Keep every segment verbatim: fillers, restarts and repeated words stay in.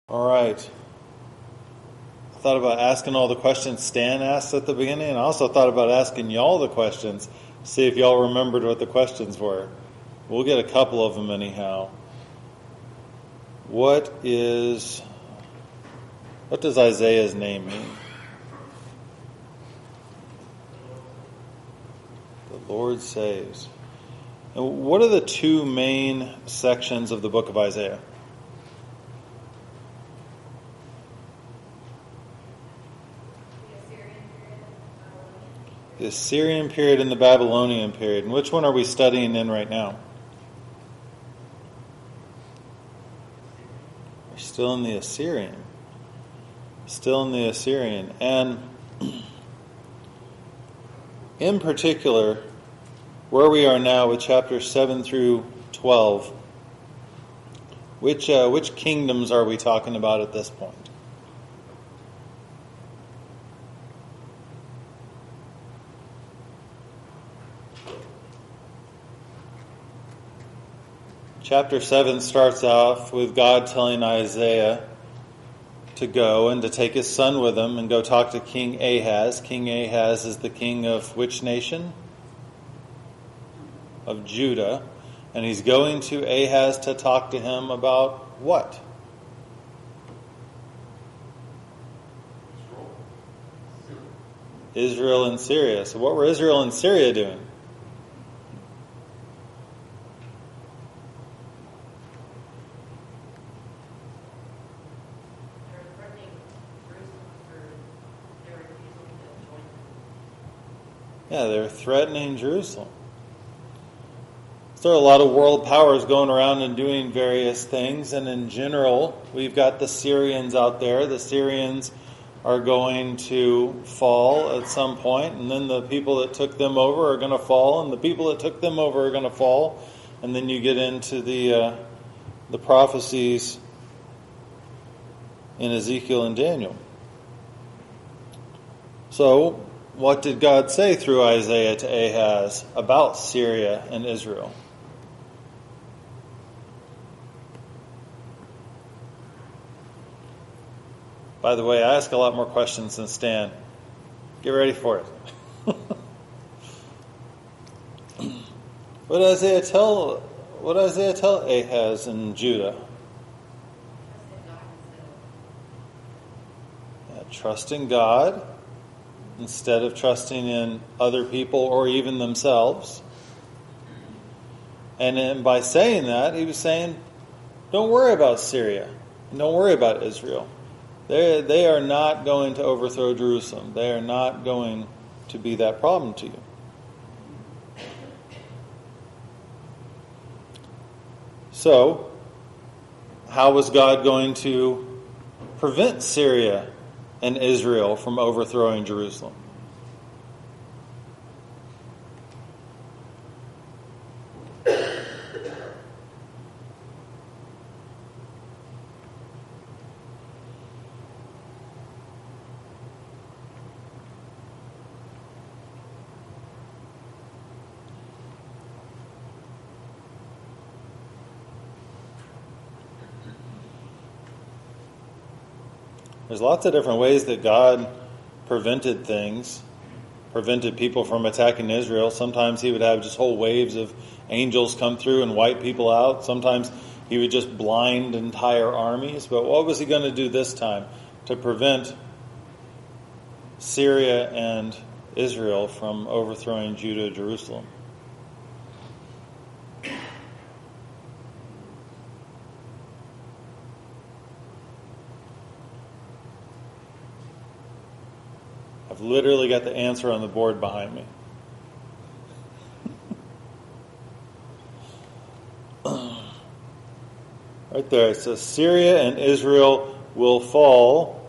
All right. I thought about asking all the questions Stan asked at the beginning, and I also thought about asking y'all the questions, see if y'all remembered what the questions were. We'll get a couple of them anyhow. What is, what does Isaiah's name mean? The Lord saves. And what are the two main sections of the book of Isaiah? The Assyrian period and the Babylonian period. And which one are we studying in right now? We're still in the Assyrian. Still in the Assyrian. And in particular, where we are now with chapters seven through twelve, which, uh, which kingdoms are we talking about at this point? Chapter seven starts off with God telling Isaiah to go and to take his son with him and go talk to King Ahaz. King Ahaz is the king of which nation? Of Judah. And he's going to Ahaz to talk to him about what? Israel and Syria. So what were Israel and Syria doing? Yeah, they're threatening Jerusalem. So there are a lot of world powers going around and doing various things, and in general, we've got the Syrians out there. The Syrians are going to fall at some point, and then the people that took them over are going to fall, and the people that took them over are going to fall, and then you get into the uh, the prophecies in Ezekiel and Daniel. So, what did God say through Isaiah to Ahaz about Syria and Israel? By the way, I ask a lot more questions than Stan. Get ready for it. What did Isaiah tell? What did Isaiah tell Ahaz and Judah? Yeah, trust in God instead of trusting in other people or even themselves. And then by saying that, he was saying, don't worry about Syria. Don't worry about Israel. They they are not going to overthrow Jerusalem. They are not going to be that problem to you. So, how was God going to prevent Syria and Israel from overthrowing Jerusalem? There's lots of different ways that God prevented things, prevented people from attacking Israel. Sometimes he would have just whole waves of angels come through and wipe people out. Sometimes he would just blind entire armies. But what was he going to do this time to prevent Syria and Israel from overthrowing Judah, Jerusalem? I've literally got the answer on the board behind me. Right there, it says Syria and Israel will fall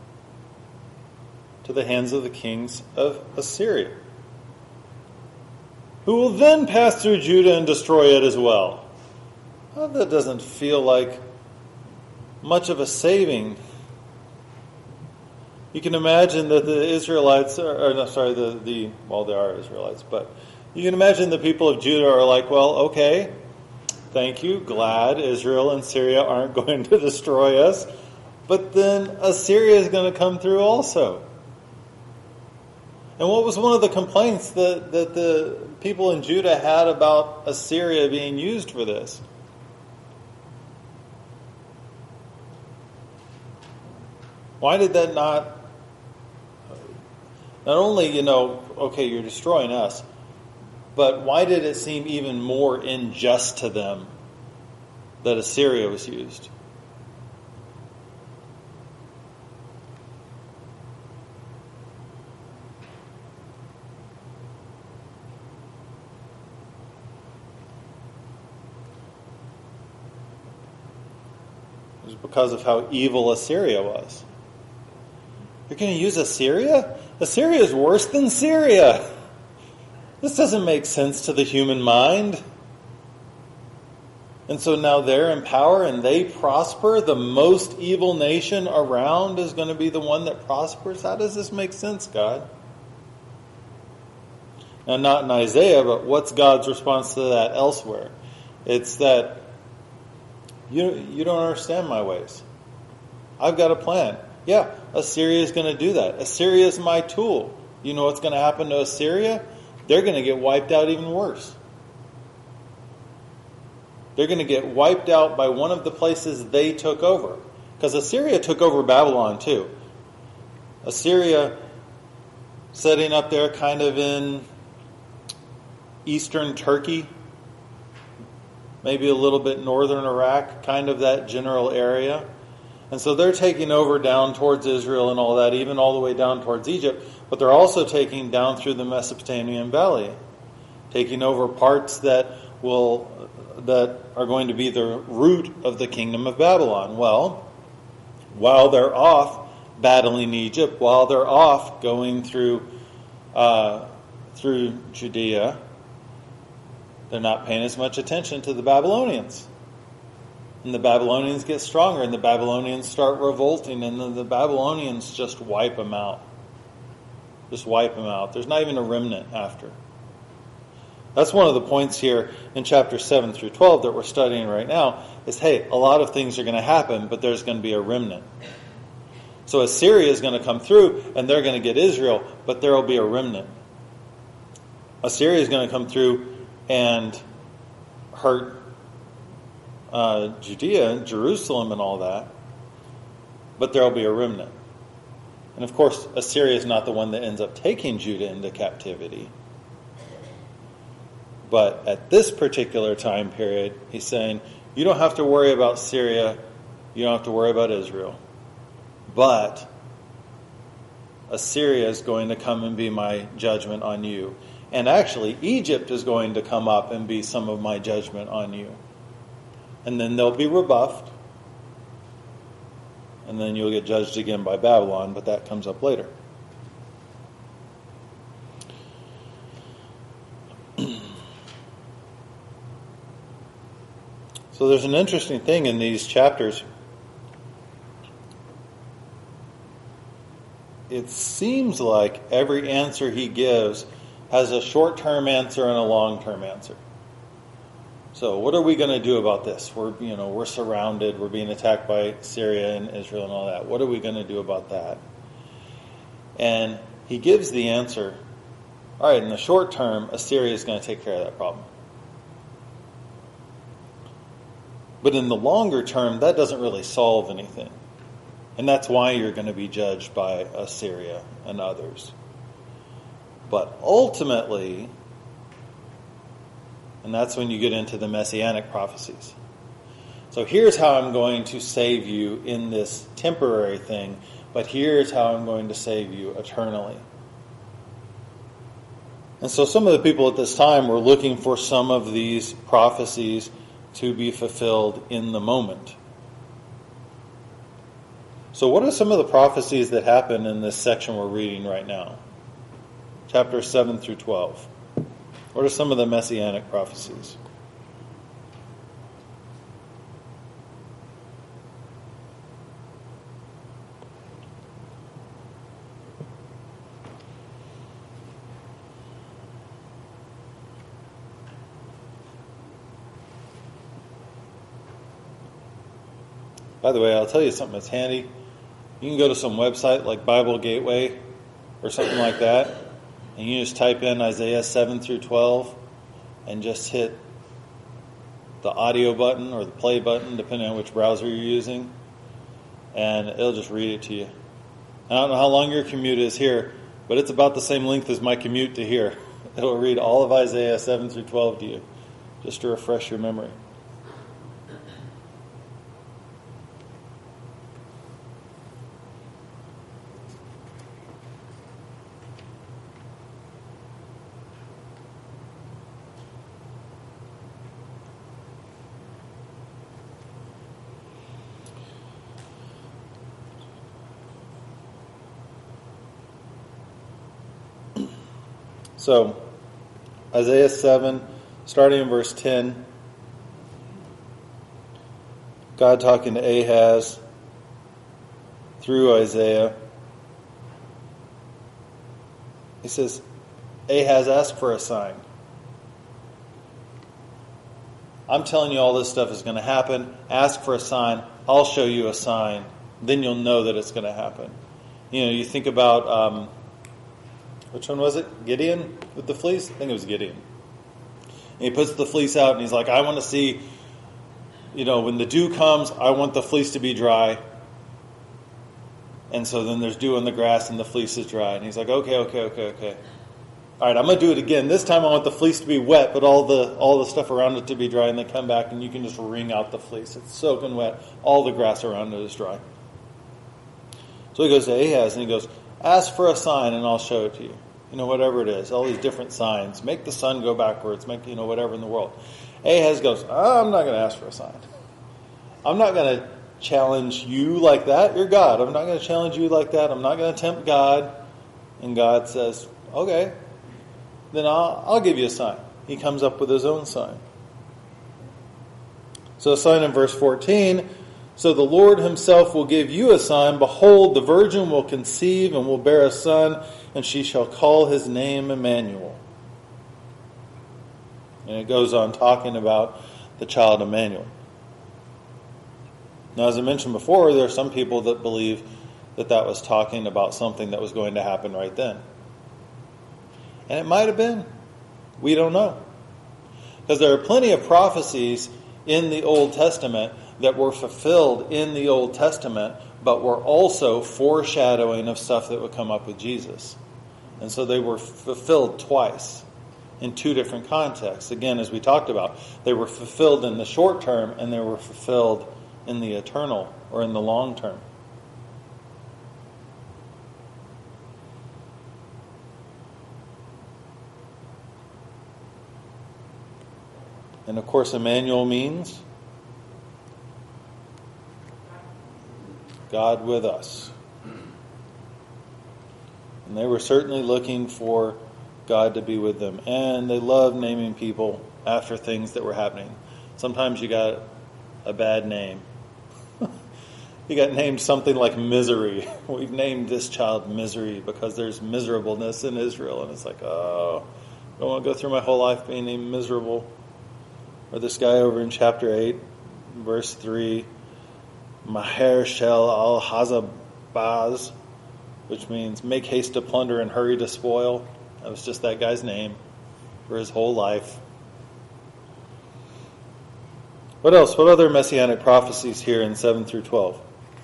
to the hands of the kings of Assyria, who will then pass through Judah and destroy it as well. Well, that doesn't feel like much of a saving. You can imagine that the Israelites, are, or no, sorry, the, the, well, they are Israelites, but you can imagine the people of Judah are like, well, okay, thank you, glad Israel and Syria aren't going to destroy us. but then Assyria is going to come through also. And what was one of the complaints that, that the people in Judah had about Assyria being used for this? Why did that not, not only, you know, okay, you're destroying us, but why did it seem even more unjust to them that Assyria was used? It was because of how evil Assyria was. You're going to use Assyria? Assyria is worse than Syria. This doesn't make sense to the human mind. And so now they're in power and they prosper. The most evil nation around is going to be the one that prospers. How does this make sense, God? Now, not in Isaiah, but what's God's response to that elsewhere? It's that you, you don't understand my ways. I've got a plan. Yeah, Assyria is going to do that. Assyria is my tool. You know what's going to happen to Assyria? They're going to get wiped out even worse. They're going to get wiped out by one of the places they took over. Because Assyria took over Babylon too. Assyria setting up there kind of in eastern Turkey, maybe a little bit northern Iraq, kind of that general area. And so they're taking over down towards Israel and all that, even all the way down towards Egypt. But they're also taking down through the Mesopotamian Valley, taking over parts that will that are going to be the root of the kingdom of Babylon. Well, while they're off battling Egypt, while they're off going through uh, through Judea, they're not paying as much attention to the Babylonians. And the Babylonians get stronger, and the Babylonians start revolting, and then the Babylonians just wipe them out. Just wipe them out. There's not even a remnant after. That's one of the points here in chapter seven through twelve that we're studying right now, is, hey, a lot of things are going to happen, but there's going to be a remnant. So Assyria is going to come through, and they're going to get Israel, but there will be a remnant. Assyria is going to come through and hurt Uh, Judea and Jerusalem and all that, but there will be a remnant. And of course, Assyria is not the one that ends up taking Judah into captivity. But at this particular time period, he's saying, you don't have to worry about Syria, you don't have to worry about Israel. But Assyria is going to come and be my judgment on you. And actually, Egypt is going to come up and be some of my judgment on you. And then they'll be rebuffed. And then you'll get judged again by Babylon, but that comes up later. So there's an interesting thing in these chapters. It seems like every answer he gives has a short-term answer and a long-term answer. So what are we going to do about this? We're, you know, we're surrounded. We're being attacked by Syria and Israel and all that. What are we going to do about that? And he gives the answer. All right, in the short term, Assyria is going to take care of that problem. But in the longer term, that doesn't really solve anything. And that's why you're going to be judged by Assyria and others. But ultimately, and that's when you get into the messianic prophecies. So here's how I'm going to save you in this temporary thing, but here's how I'm going to save you eternally. And so some of the people at this time were looking for some of these prophecies to be fulfilled in the moment. So what are some of the prophecies that happen in this section we're reading right now? Chapters seven through twelve. What are some of the messianic prophecies? By the way, I'll tell you something that's handy. You can go to some website like Bible Gateway or something like that, and you just type in Isaiah seven through twelve and just hit the audio button or the play button, depending on which browser you're using, and it'll just read it to you. I don't know how long your commute is here, but it's about the same length as my commute to here. It'll read all of Isaiah seven through twelve to you, just to refresh your memory. So, Isaiah seven, starting in verse ten, God talking to Ahaz through Isaiah. He says, Ahaz, ask for a sign. I'm telling you all this stuff is going to happen. Ask for a sign. I'll show you a sign. Then you'll know that it's going to happen. You know, you think about... Um, Which one was it? Gideon with the fleece? I think it was Gideon. And he puts the fleece out and he's like, I want to see, you know, when the dew comes, I want the fleece to be dry. And so then there's dew on the grass and the fleece is dry. And he's like, okay, okay, okay, okay. All right, I'm going to do it again. This time I want the fleece to be wet, but all the all the stuff around it to be dry. And they come back and you can just wring out the fleece. It's soaking wet. All the grass around it is dry. So he goes to Ahaz and he goes, ask for a sign and I'll show it to you. You know, whatever it is. All these different signs. Make the sun go backwards. Make, you know, whatever in the world. Ahaz goes, oh, I'm not going to ask for a sign. I'm not going to challenge you like that. You're God. I'm not going to challenge you like that. I'm not going to tempt God. And God says, okay, then I'll, I'll give you a sign. He comes up with his own sign. So a sign in verse fourteen, so the Lord himself will give you a sign. Behold, the virgin will conceive and will bear a son, and she shall call his name Emmanuel. And it goes on talking about the child Emmanuel. Now, as I mentioned before, there are some people that believe that that was talking about something that was going to happen right then. And it might have been. We don't know. Because there are plenty of prophecies in the Old Testament that were fulfilled in the Old Testament, but were also foreshadowing of stuff that would come up with Jesus. And so they were fulfilled twice in two different contexts. Again, as we talked about, they were fulfilled in the short term and they were fulfilled in the eternal or in the long term. And of course, Emmanuel means God with us. And they were certainly looking for God to be with them. And they loved naming people after things that were happening. Sometimes you got a bad name. You got named something like Misery. We've named this child Misery because there's miserableness in Israel. And it's like, oh, I don't want to go through my whole life being named miserable. Or this guy over in chapter eight, verse three, Maher Shel al Hazabaz, which means make haste to plunder and hurry to spoil. That was just that guy's name for his whole life. What else? What other messianic prophecies here in seven through twelve?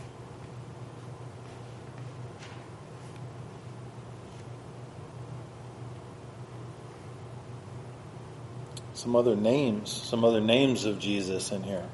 Some other names, some other names of Jesus in here.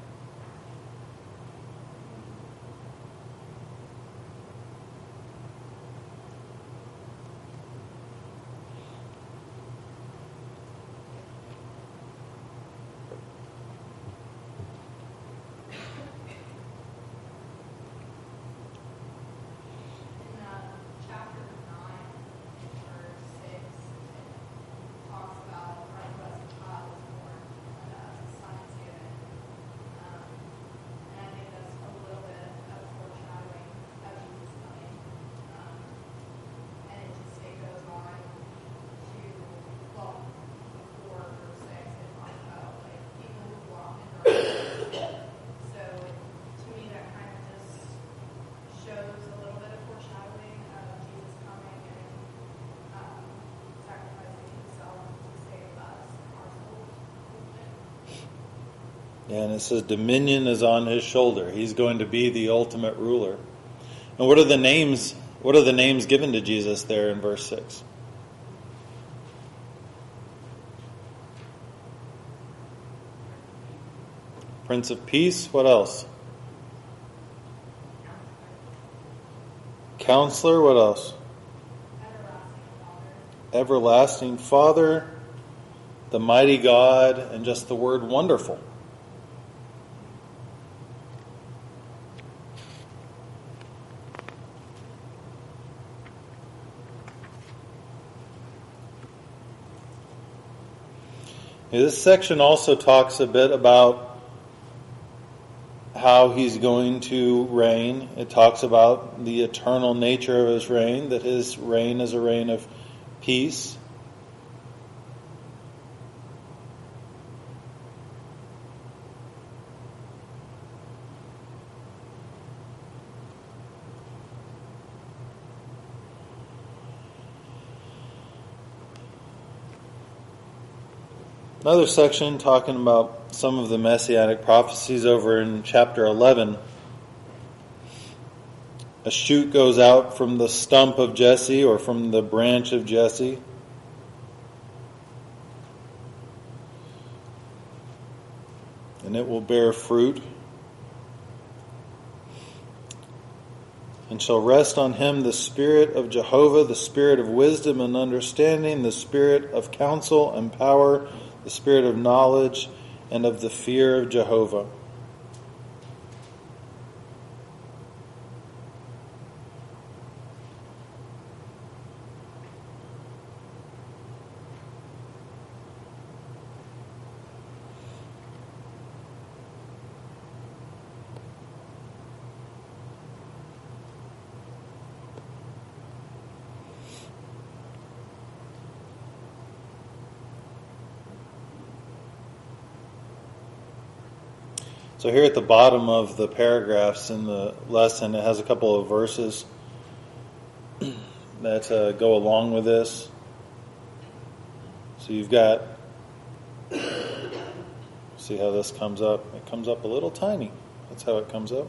And it says dominion is on his shoulder. He's going to be the ultimate ruler. And what are the names? What are the names given to Jesus there in verse six? Prince of Peace. What else? Counselor. What else? Everlasting Father, the mighty God, and just the word wonderful. This section also talks a bit about how he's going to reign. It talks about the eternal nature of his reign, that his reign is a reign of peace. Another section talking about some of the messianic prophecies over in chapter eleven. A shoot goes out from the stump of Jesse, or from the branch of Jesse. And it will bear fruit. And shall rest on him the Spirit of Jehovah, the Spirit of wisdom and understanding, the Spirit of counsel and power, the Spirit of knowledge and of the fear of Jehovah. So here at the bottom of the paragraphs in the lesson, it has a couple of verses that uh, go along with this. So you've got, see how this comes up. It comes up a little tiny. That's how it comes up.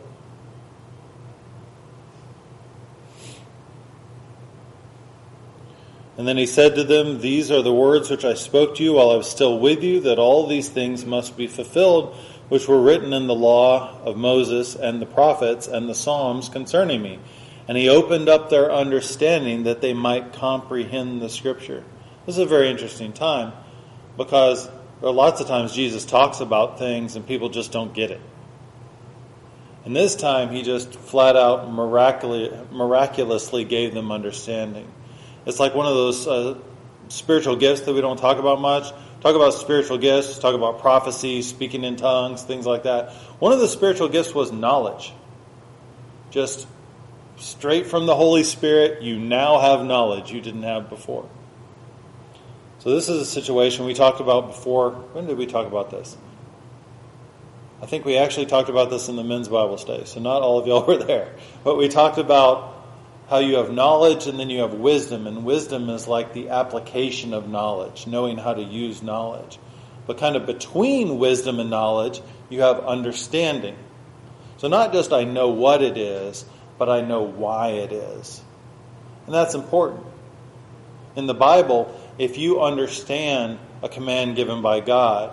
And then he said to them, "These are the words which I spoke to you while I was still with you, that all these things must be fulfilled, which were written in the law of Moses and the prophets and the Psalms concerning me." And he opened up their understanding that they might comprehend the Scripture. This is a very interesting time, because there are lots of times Jesus talks about things and people just don't get it. And this time he just flat out miraculously, miraculously gave them understanding. It's like one of those uh, spiritual gifts that we don't talk about much. Talk about spiritual gifts, talk about prophecy, speaking in tongues, things like that. One of the spiritual gifts was knowledge. Just straight from the Holy Spirit, you now have knowledge you didn't have before. So this is a situation we talked about before. When did we talk about this? I think we actually talked about this in the men's Bible study, so not all of y'all were there. But we talked about how you have knowledge and then you have wisdom. And wisdom is like the application of knowledge, knowing how to use knowledge. But kind of between wisdom and knowledge, you have understanding. So not just I know what it is, but I know why it is. And that's important. In the Bible, if you understand a command given by God,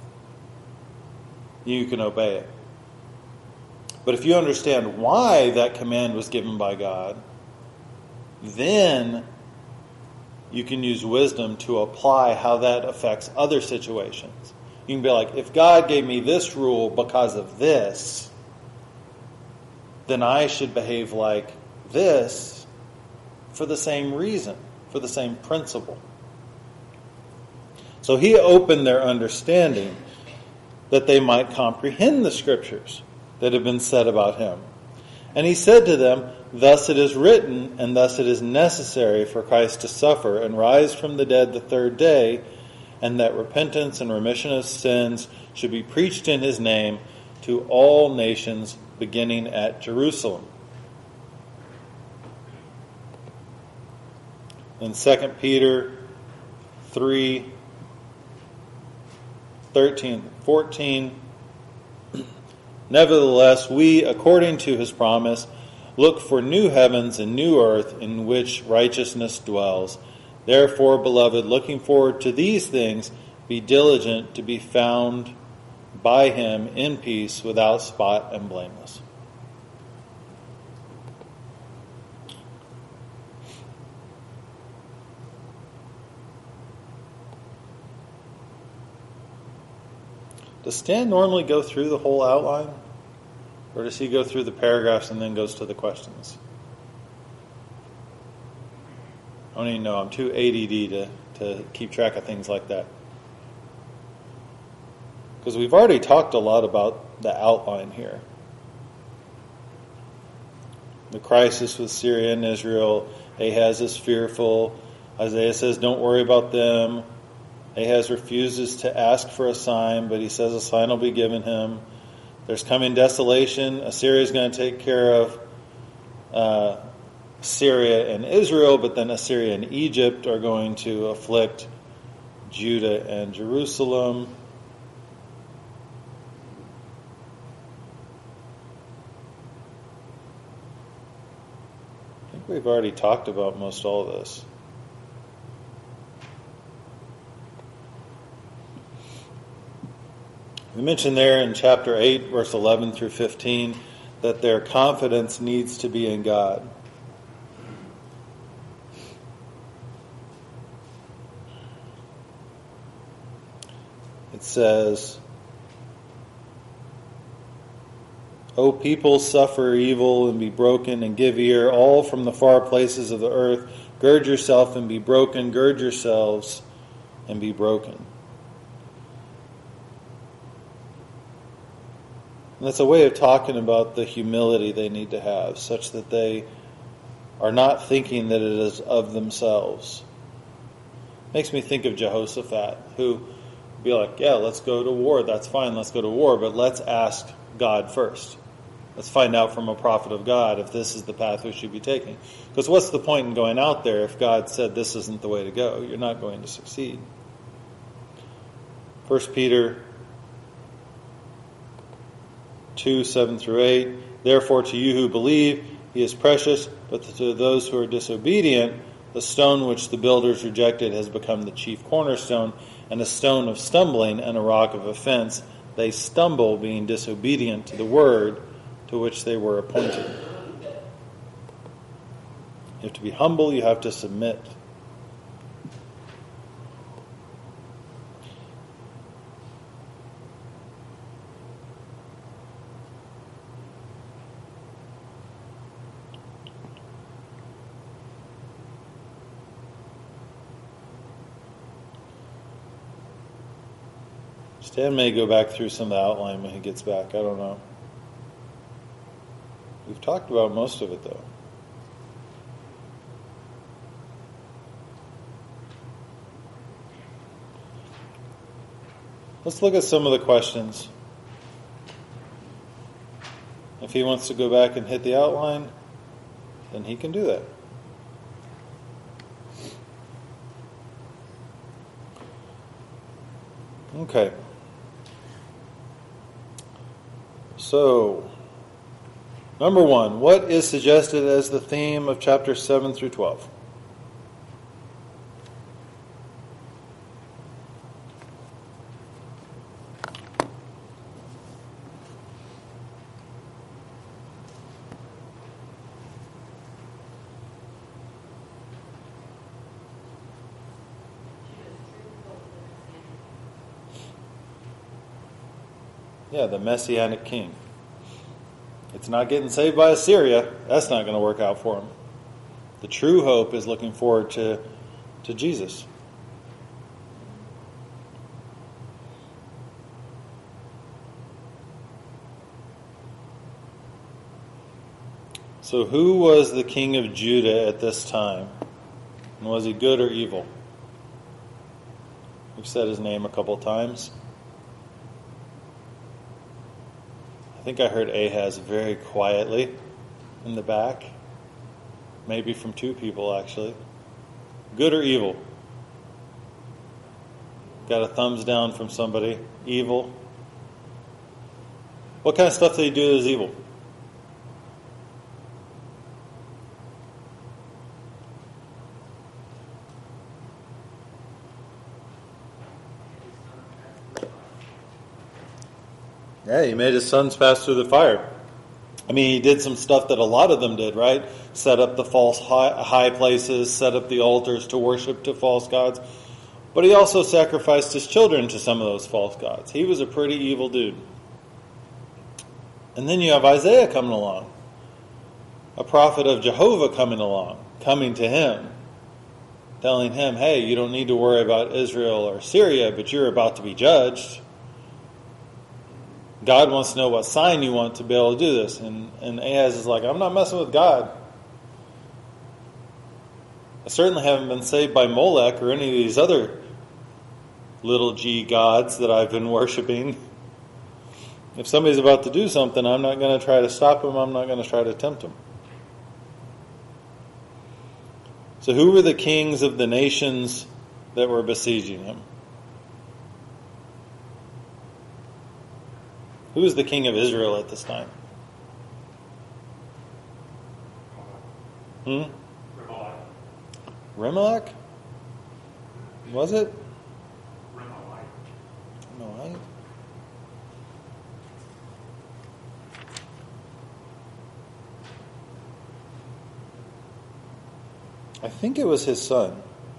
you can obey it. But if you understand why that command was given by God, then you can use wisdom to apply how that affects other situations. You can be like, if God gave me this rule because of this, then I should behave like this for the same reason, for the same principle. So he opened their understanding that they might comprehend the Scriptures that have been said about him. And he said to them, "Thus it is written, and thus it is necessary for Christ to suffer and rise from the dead the third day, and that repentance and remission of sins should be preached in his name to all nations, beginning at Jerusalem." In Second Peter three, thirteen, fourteen, Nevertheless, we, according to his promise, look for new heavens and new earth in which righteousness dwells. Therefore, beloved, looking forward to these things, be diligent to be found by him in peace, without spot and blameless. Does Stan normally go through the whole outline? Or does he go through the paragraphs and then goes to the questions? I don't even know. I'm too A D D to, to keep track of things like that. Because we've already talked a lot about the outline here. The crisis with Syria and Israel. Ahaz is fearful. Isaiah says, don't worry about them. Ahaz refuses to ask for a sign, but he says a sign will be given him. There's coming desolation. Assyria is going to take care of uh, Syria and Israel, but then Assyria and Egypt are going to afflict Judah and Jerusalem. I think we've already talked about most all of this. We mentioned there in chapter eight, verse eleven through fifteen, that their confidence needs to be in God. It says, O people, suffer evil and be broken and give ear, all from the far places of the earth. Gird yourself and be broken. Gird yourselves and be broken. And that's a way of talking about the humility they need to have, such that they are not thinking that it is of themselves. Makes me think of Jehoshaphat, who would be like, yeah, let's go to war. That's fine, let's go to war, but let's ask God first. Let's find out from a prophet of God if this is the path we should be taking. Because what's the point in going out there if God said this isn't the way to go? You're not going to succeed. First Peter two, seven through eight. Therefore to you who believe, he is precious, but to those who are disobedient, the stone which the builders rejected has become the chief cornerstone, and a stone of stumbling and a rock of offense. They stumble, being disobedient to the word to which they were appointed. You have to be humble, you have to submit. Stan may go back through some of the outline when he gets back. I don't know. We've talked about most of it, though. Let's look at some of the questions. If he wants to go back and hit the outline, then he can do that. Okay. So, number one, what is suggested as the theme of chapters seven through twelve? Yeah, the Messianic king. It's not getting saved by Assyria. That's not going to work out for him. The true hope is looking forward to, to Jesus. So who was the king of Judah at this time? And was he good or evil? We've said his name a couple times. I think I heard Ahaz very quietly in the back. Maybe from two people, actually. Good or evil? Got a thumbs down from somebody. Evil. What kind of stuff did he do that is evil? Yeah, he made his sons pass through the fire. I mean, he did some stuff that a lot of them did, right? Set up the false high, high places, set up the altars to worship to false gods. But he also sacrificed his children to some of those false gods. He was a pretty evil dude. And then you have Isaiah coming along, a prophet of Jehovah coming along, coming to him, telling him, hey, you don't need to worry about Israel or Syria, but you're about to be judged. God wants to know what sign you want to be able to do this. And, and Ahaz is like, I'm not messing with God. I certainly haven't been saved by Molech or any of these other little g gods that I've been worshiping. If somebody's about to do something, I'm not going to try to stop him. I'm not going to try to tempt him. So who were the kings of the nations that were besieging him? Who was the king of Israel at this time? Hmm? Remelech? Was it? Remelech. I think it was his son.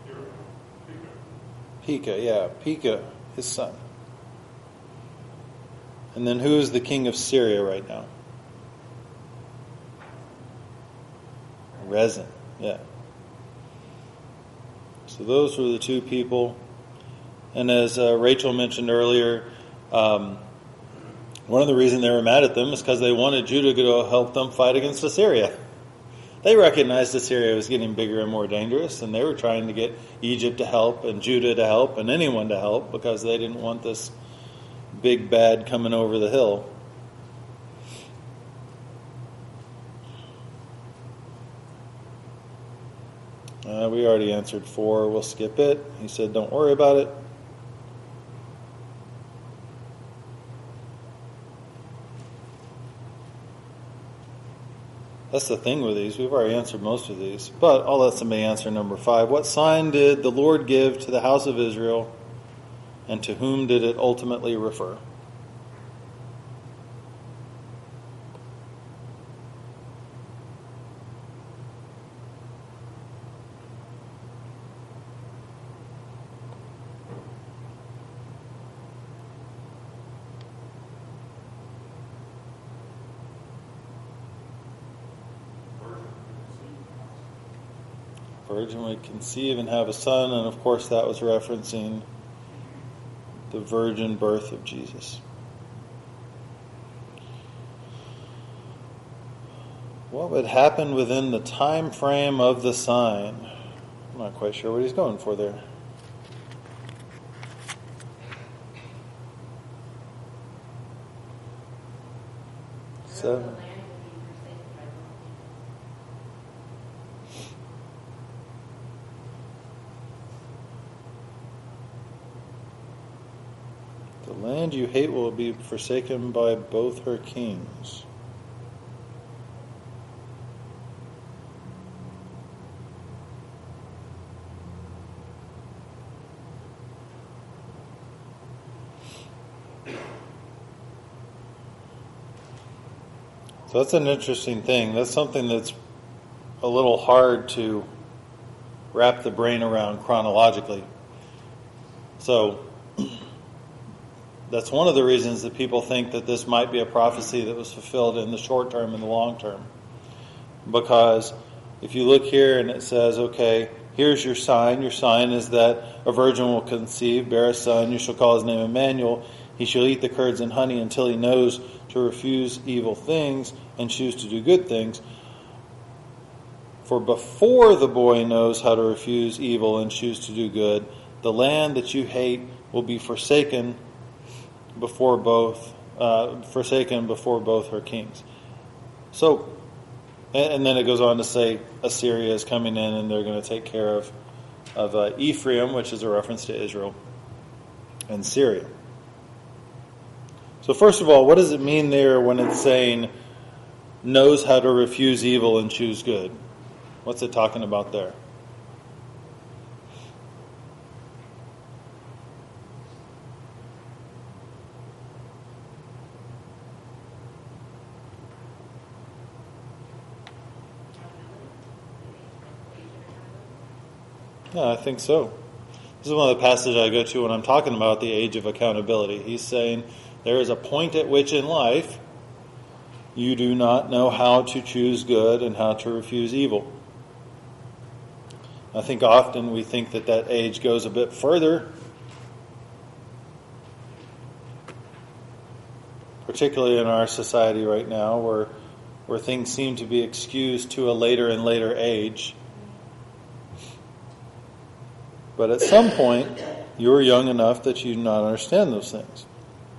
Pekah, yeah, Pekah, his son. And then who is the king of Syria right now? Rezin, yeah. So those were the two people. And as uh, Rachel mentioned earlier, um, one of the reasons they were mad at them is because they wanted Judah to go help them fight against Assyria. They recognized Assyria was getting bigger and more dangerous, and they were trying to get Egypt to help and Judah to help and anyone to help because they didn't want this big bad coming over the hill. Uh, we already answered four. We'll skip it. He said, don't worry about it. That's the thing with these. We've already answered most of these. But I'll let somebody answer number five. What sign did the Lord give to the house of Israel, and to whom did it ultimately refer? Virgin would conceive and have a son, and of course that was referencing the virgin birth of Jesus. What would happen within the time frame of the sign? I'm not quite sure what he's going for there. Seven. The land you hate will be forsaken by both her kings. So that's an interesting thing. That's something that's a little hard to wrap the brain around chronologically. So that's one of the reasons that people think that this might be a prophecy that was fulfilled in the short term and the long term. Because if you look here and it says, okay, here's your sign. Your sign is that a virgin will conceive, bear a son. You shall call his name Emmanuel. He shall eat the curds and honey until he knows to refuse evil things and choose to do good things. For before the boy knows how to refuse evil and choose to do good, the land that you hate will be forsaken before both, uh, forsaken before both her kings. So, and, and then it goes on to say Assyria is coming in and they're going to take care of of uh, Ephraim, which is a reference to Israel, and Syria. So first of all, what does it mean there when it's saying knows how to refuse evil and choose good? What's it talking about there? Yeah, I think so. This is one of the passages I go to when I'm talking about the age of accountability. He's saying there is a point at which in life you do not know how to choose good and how to refuse evil. I think often we think that that age goes a bit further, particularly in our society right now, where where things seem to be excused to a later and later age. But at some point, you're young enough that you do not understand those things.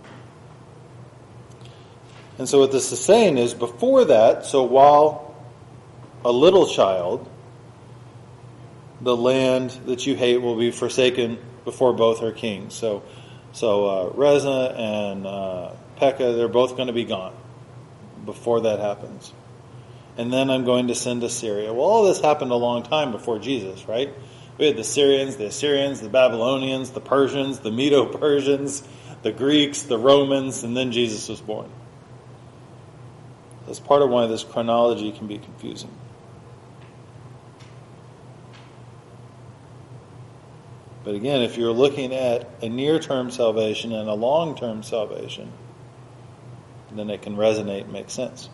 And so what this is saying is, before that, so while a little child, the land that you hate will be forsaken before both are kings. So, so uh, Reza and uh, Pekah, they're both going to be gone before that happens. And then I'm going to send Assyria. Well, all this happened a long time before Jesus, right? We had the Syrians, the Assyrians, the Babylonians, the Persians, the Medo-Persians, the Greeks, the Romans, and then Jesus was born. That's part of why this chronology can be confusing. But again, if you're looking at a near-term salvation and a long-term salvation, then it can resonate and make sense.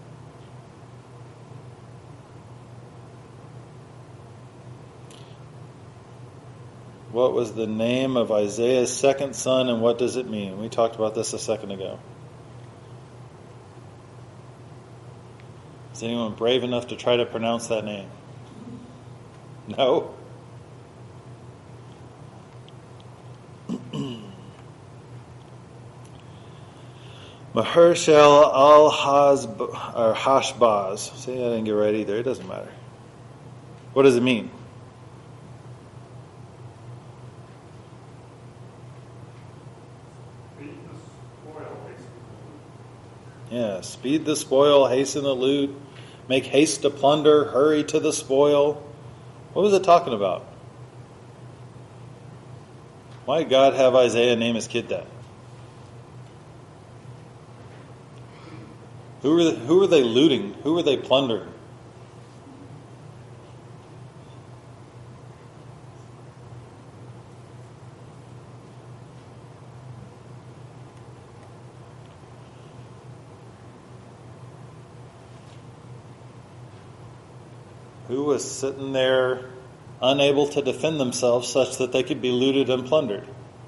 What was the name of Isaiah's second son, and what does it mean? We talked about this a second ago. Is anyone brave enough to try to pronounce that name? No? Mahershal al-Hashbaz. See, I didn't get right either. It doesn't matter. What does it mean? Yeah, speed the spoil, hasten the loot, make haste to plunder, hurry to the spoil. What was it talking about? Why did God have Isaiah name his kid that? Who were they, who were they looting? Who were they plundering? Who was sitting there unable to defend themselves such that they could be looted and plundered?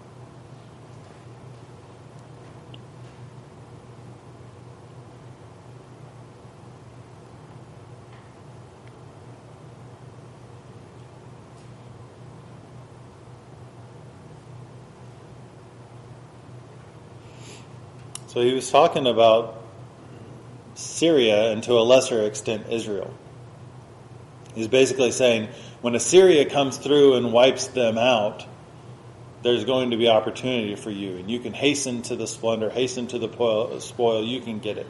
So he was talking about Syria and to a lesser extent Israel. He's basically saying when Assyria comes through and wipes them out, there's going to be opportunity for you. And you can hasten to the splendor, hasten to the spoil, you can get it.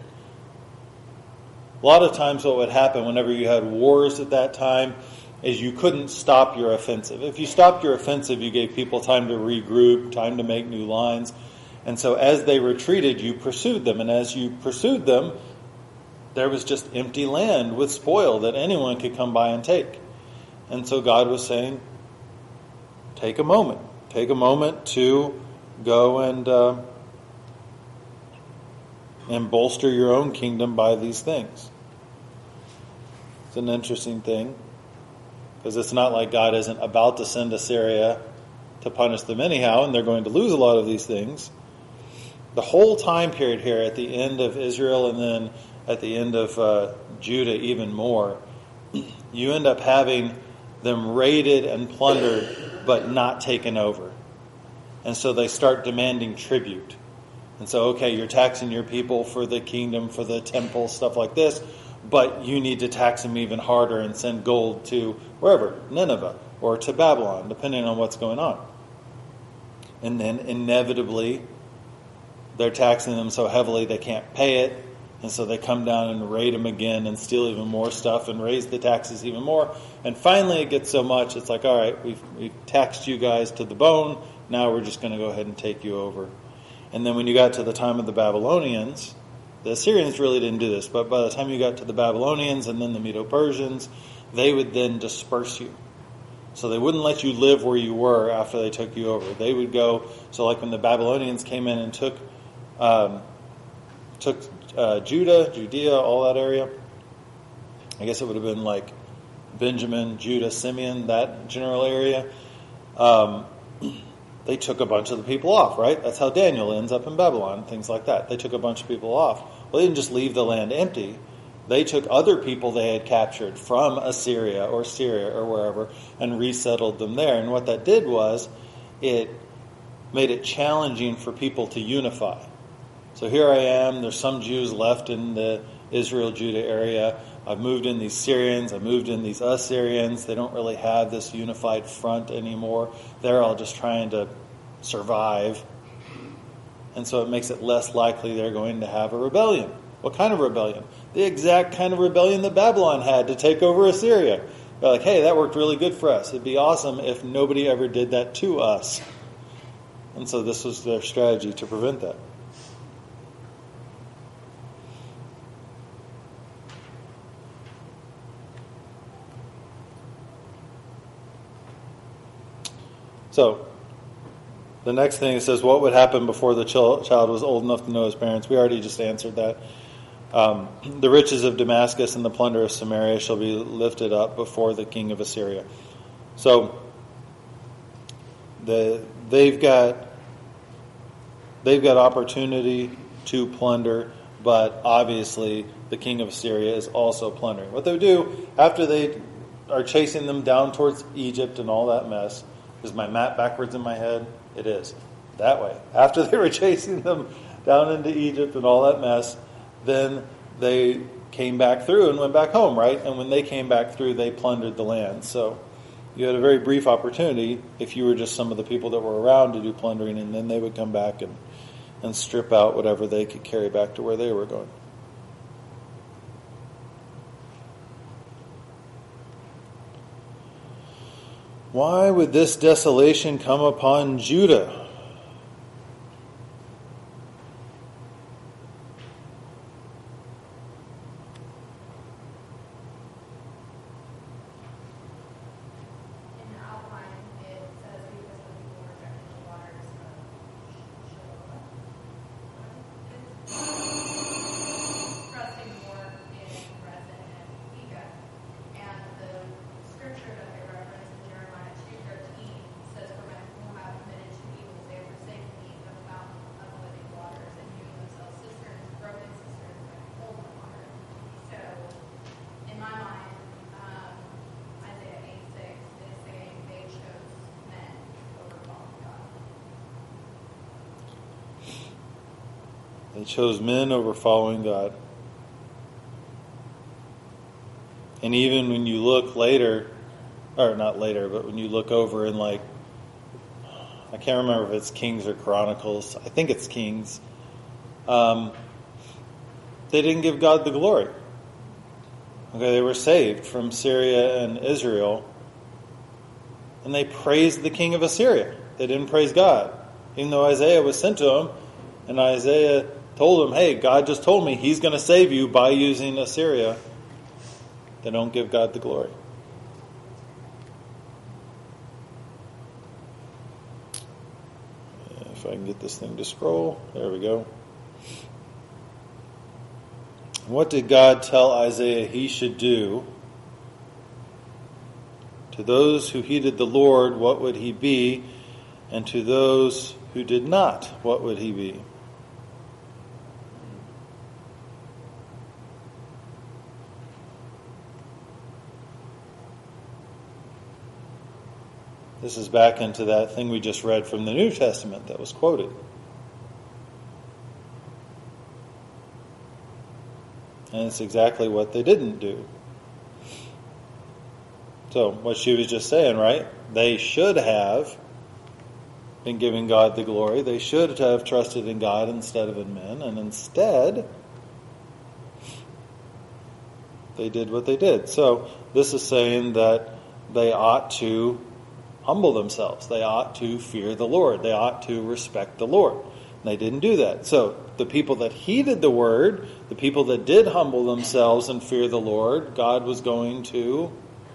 A lot of times what would happen whenever you had wars at that time is you couldn't stop your offensive. If you stopped your offensive, you gave people time to regroup, time to make new lines. And so as they retreated, you pursued them. And as you pursued them, there was just empty land with spoil that anyone could come by and take. And so God was saying, take a moment. Take a moment to go and uh, and bolster your own kingdom by these things. It's an interesting thing, because it's not like God isn't about to send Assyria to punish them anyhow, and they're going to lose a lot of these things. The whole time period here at the end of Israel and then at the end of uh, Judah even more, you end up having them raided and plundered but not taken over. And so they start demanding tribute. And so, okay, you're taxing your people for the kingdom, for the temple, stuff like this, but you need to tax them even harder and send gold to wherever, Nineveh or to Babylon, depending on what's going on. And then inevitably they're taxing them so heavily they can't pay it. And so they come down and raid them again and steal even more stuff and raise the taxes even more. And finally it gets so much, it's like, all right, we've, we've taxed you guys to the bone. Now we're just going to go ahead and take you over. And then when you got to the time of the Babylonians, the Assyrians really didn't do this, but by the time you got to the Babylonians and then the Medo-Persians, they would then disperse you. So they wouldn't let you live where you were after they took you over. They would go, so like when the Babylonians came in and took um, took uh, Judah, Judea, all that area, I guess it would have been like Benjamin, Judah, Simeon, that general area. Um, they took a bunch of the people off, right? That's how Daniel ends up in Babylon, things like that. They took a bunch of people off. Well, they didn't just leave the land empty. They took other people they had captured from Assyria or Syria or wherever and resettled them there. And what that did was it made it challenging for people to unify. So here I am, there's some Jews left in the Israel-Judah area. I've moved in these Syrians, I've moved in these Assyrians. They don't really have this unified front anymore. They're all just trying to survive. And so it makes it less likely they're going to have a rebellion. What kind of rebellion? The exact kind of rebellion that Babylon had to take over Assyria. They're like, hey, that worked really good for us. It'd be awesome if nobody ever did that to us. And so this was their strategy to prevent that. So, the next thing it says, what would happen before the child was old enough to know his parents? We already just answered that. Um, the riches of Damascus and the plunder of Samaria shall be lifted up before the king of Assyria. So, the they've got they've got opportunity to plunder, but obviously the king of Assyria is also plundering. What they do after they are chasing them down towards Egypt and all that mess. Is my map backwards in my head? It is. That way. After they were chasing them down into Egypt and all that mess, then they came back through and went back home, right? And when they came back through, they plundered the land. So you had a very brief opportunity if you were just some of the people that were around to do plundering, and then they would come back and, and strip out whatever they could carry back to where they were going. Why would this desolation come upon Judah? In the outline, it says because the people rejected the waters of Shiloh. Trusting more in Rezin and Pekah. And the scripture that they reference in Jeremiah two thirteen says, for my people have committed two evils. They have forsaken me from the fountain of living waters and hewn themselves cisterns, broken cisterns, and pulled the water. So, in my mind, um, Isaiah eight six is saying they chose men over following God. They chose men over following God. And even when you look later, or not later, but when you look over in like, I can't remember if it's Kings or Chronicles. I think it's Kings. Um, they didn't give God the glory. Okay, they were saved from Syria and Israel, and they praised the king of Assyria. They didn't praise God, even though Isaiah was sent to them, and Isaiah told them, hey, God just told me he's going to save you by using Assyria. They don't give God the glory. If I can get this thing to scroll. There we go. What did God tell Isaiah he should do? To those who heeded the Lord, what would he be? And to those who did not, what would he be? This is back into that thing we just read from the New Testament that was quoted. And it's exactly what they didn't do. So, what she was just saying, right? They should have been giving God the glory. They should have trusted in God instead of in men, and instead they did what they did. So this is saying that they ought to humble themselves. They ought to fear the Lord. They ought to respect the Lord. And they didn't do that. So the people that heeded the word, the people that did humble themselves and fear the Lord, God was going to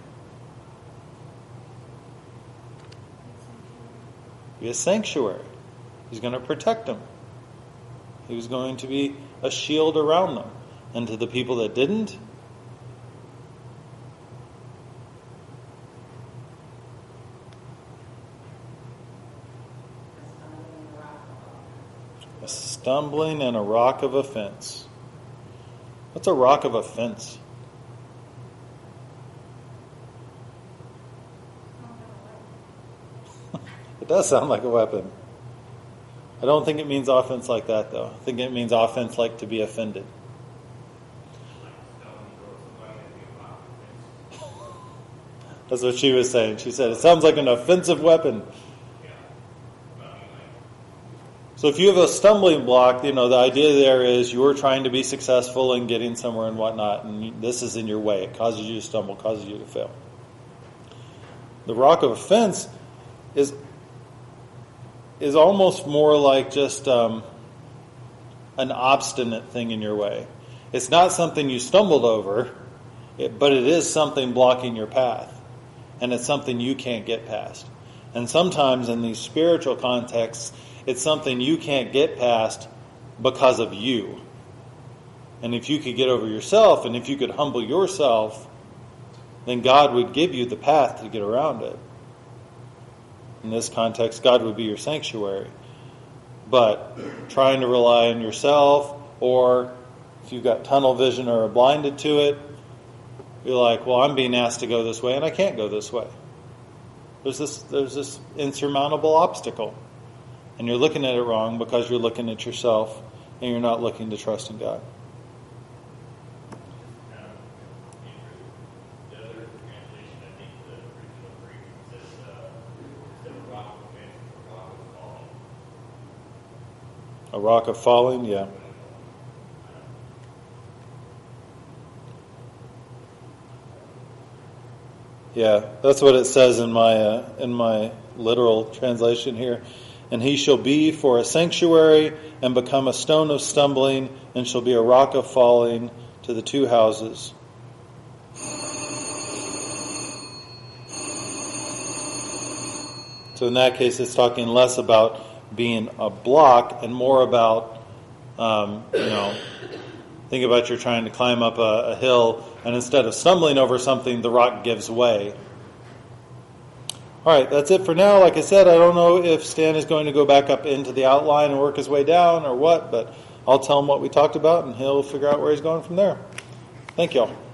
be a sanctuary. He's going to protect them. He was going to be a shield around them. And to the people that didn't, a stumbling and a rock of offense. What's a rock of offense? It does sound like a weapon. I don't think it means offense like that, though. I think it means offense like to be offended. That's what she was saying. She said, it sounds like an offensive weapon. So if you have a stumbling block, you know, the idea there is you're trying to be successful in getting somewhere and whatnot, and this is in your way. It causes you to stumble, causes you to fail. The rock of offense is is almost more like just um, an obstinate thing in your way. It's not something you stumbled over, it, but it is something blocking your path. And it's something you can't get past. And sometimes in these spiritual contexts, it's something you can't get past because of you. And if you could get over yourself, and if you could humble yourself, then God would give you the path to get around it. In this context, God would be your sanctuary. But trying to rely on yourself, or if you've got tunnel vision or are blinded to it, you're like, well, I'm being asked to go this way, and I can't go this way. There's this, there's this insurmountable obstacle. And you're looking at it wrong because you're looking at yourself, and you're not looking to trust in God. A rock of falling, yeah. Yeah, that's what it says in my uh, in my literal translation here. And he shall be for a sanctuary and become a stone of stumbling, and shall be a rock of falling to the two houses. So in that case, it's talking less about being a block and more about, um, you know, think about you're trying to climb up a, a hill, and instead of stumbling over something, the rock gives way. All right, that's it for now. Like I said, I don't know if Stan is going to go back up into the outline and work his way down or what, but I'll tell him what we talked about, and he'll figure out where he's going from there. Thank you all.